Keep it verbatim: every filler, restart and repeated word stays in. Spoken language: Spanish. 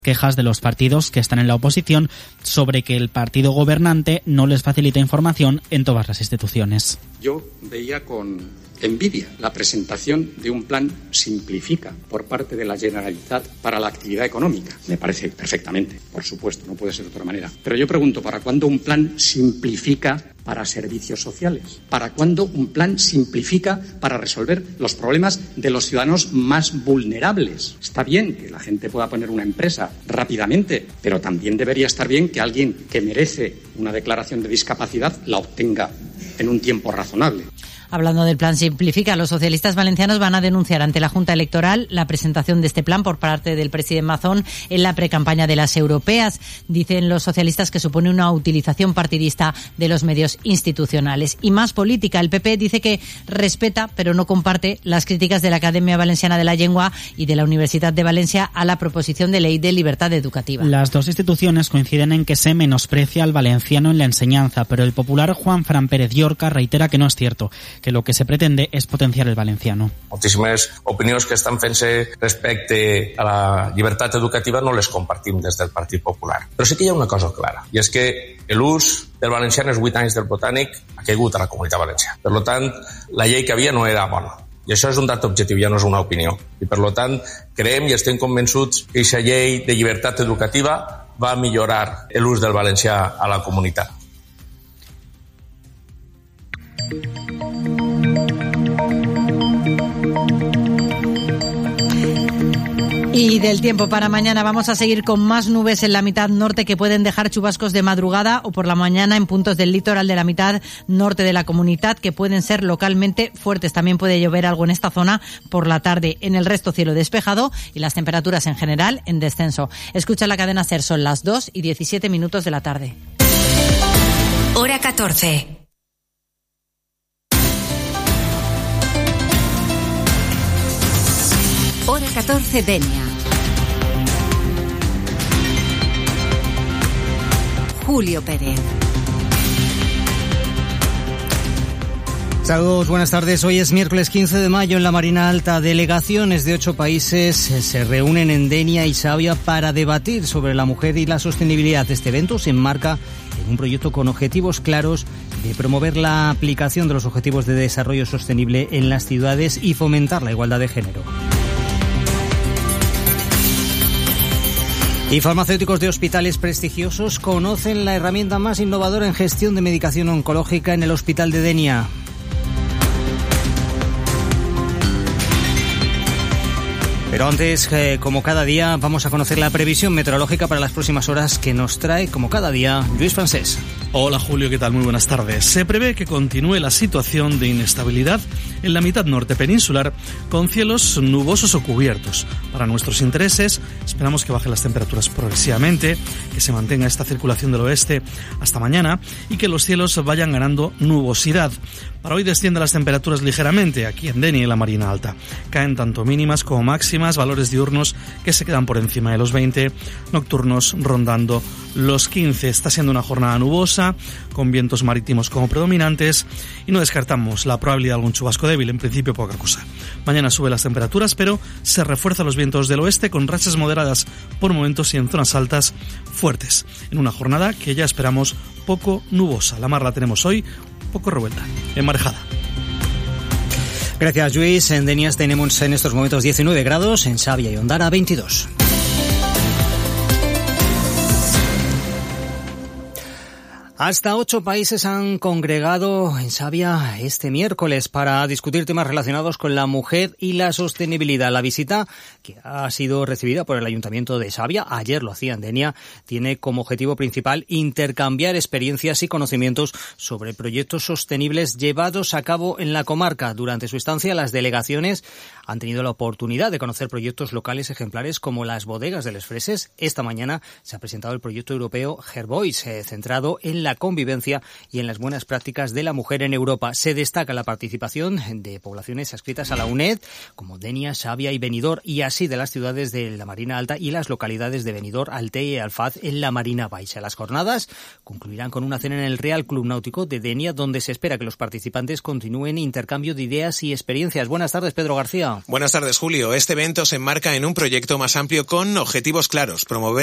quejas de los partidos que están en la oposición sobre que el partido gobernante no les facilita información en todas las instituciones. Yo veía con envidia la presentación de un plan Simplifica por parte de la Generalitat para la actividad económica. Me parece perfectamente, por supuesto, no puede ser de otra manera. Pero yo pregunto, ¿para cuándo un plan Simplifica para servicios sociales? ¿Para cuándo un plan Simplifica para resolver los problemas de los ciudadanos más vulnerables? Está bien que la gente pueda poner una empresa rápidamente, pero también debería estar bien que alguien que merece una declaración de discapacidad la obtenga en un tiempo razonable. Hablando del plan Simplifica, los socialistas valencianos van a denunciar ante la Junta Electoral la presentación de este plan por parte del presidente Mazón en la precampaña de las europeas. Dicen los socialistas que supone una utilización partidista de los medios institucionales. Y más política, el P P dice que respeta, pero no comparte, las críticas de la Academia Valenciana de la Lengua y de la Universidad de Valencia a la proposición de ley de libertad educativa. Las dos instituciones coinciden en que se menosprecia al valenciano en la enseñanza, pero el popular Juan Fran Pérez Llorca reitera que no es cierto, que lo que se pretende és potenciar el valenciano. Moltíssimes opinions que estan fent-se respecte a la llibertat educativa no les compartim des del Partit Popular. Però sí que hi ha una cosa clara, i és que l'ús del valencià en els vuit anys del botànic ha caigut a la Comunitat Valenciana. Per tant, la llei que havia no era bona. I això és un dat objectiu, ja no és una opinió. I per tant, creiem i estem convençuts que aquesta llei de llibertat educativa va millorar l'ús del valencià a la comunitat. Y del tiempo para mañana vamos a seguir con más nubes en la mitad norte que pueden dejar chubascos de madrugada o por la mañana en puntos del litoral de la mitad norte de la comunidad que pueden ser localmente fuertes. También puede llover algo en esta zona por la tarde. En el resto cielo despejado y las temperaturas en general en descenso. Escucha la cadena SER, son las dos y diecisiete minutos de la tarde. Hora catorce. Hora catorce, Denia. Julio Pérez. Saludos, buenas tardes. Hoy es miércoles quince de mayo en la Marina Alta. Delegaciones de ocho países se reúnen en Denia y Savia para debatir sobre la mujer y la sostenibilidad. Este evento se enmarca en un proyecto con objetivos claros de promover la aplicación de los objetivos de desarrollo sostenible en las ciudades y fomentar la igualdad de género. Y farmacéuticos de hospitales prestigiosos conocen la herramienta más innovadora en gestión de medicación oncológica en el Hospital de Denia. Pero antes, eh, como cada día, vamos a conocer la previsión meteorológica para las próximas horas que nos trae, como cada día, Luis Francés. Hola Julio, ¿qué tal? Muy buenas tardes. Se prevé que continúe la situación de inestabilidad en la mitad norte peninsular con cielos nubosos o cubiertos. Para nuestros intereses, esperamos que bajen las temperaturas progresivamente, que se mantenga esta circulación del oeste hasta mañana y que los cielos vayan ganando nubosidad. Para hoy descienden las temperaturas ligeramente aquí en Denia y la Marina Alta. Caen tanto mínimas como máximas, valores diurnos que se quedan por encima de los veinte, nocturnos rondando los quince. Está siendo una jornada nubosa, con vientos marítimos como predominantes y no descartamos la probabilidad de algún chubasco débil, en principio poca cosa. Mañana suben las temperaturas, pero se refuerzan los vientos del oeste con rachas moderadas por momentos y en zonas altas fuertes. En una jornada que ya esperamos poco nubosa. La mar la tenemos hoy poco revuelta, enmarejada. Gracias, Luis. En Denia tenemos en estos momentos diecinueve grados, en Savia y Ondara veintidós. Hasta ocho países han congregado en Savia este miércoles para discutir temas relacionados con la mujer y la sostenibilidad. La visita, que ha sido recibida por el Ayuntamiento de Savia, ayer lo hacía en Denia, tiene como objetivo principal intercambiar experiencias y conocimientos sobre proyectos sostenibles llevados a cabo en la comarca. Durante su estancia, las delegaciones han tenido la oportunidad de conocer proyectos locales ejemplares como las bodegas de Les Freses. Esta mañana se ha presentado el proyecto europeo Herbois, eh, centrado en la la convivencia y en las buenas prácticas de la mujer en Europa. Se destaca la participación de poblaciones adscritas a la UNED, como Denia, Xàbia y Benidorm, y así de las ciudades de la Marina Alta y las localidades de Benidorm, Altea y Alfaz en la Marina Baixa. Las jornadas concluirán con una cena en el Real Club Náutico de Denia, donde se espera que los participantes continúen intercambio de ideas y experiencias. Buenas tardes, Pedro García. Buenas tardes, Julio. Este evento se enmarca en un proyecto más amplio con objetivos claros: promover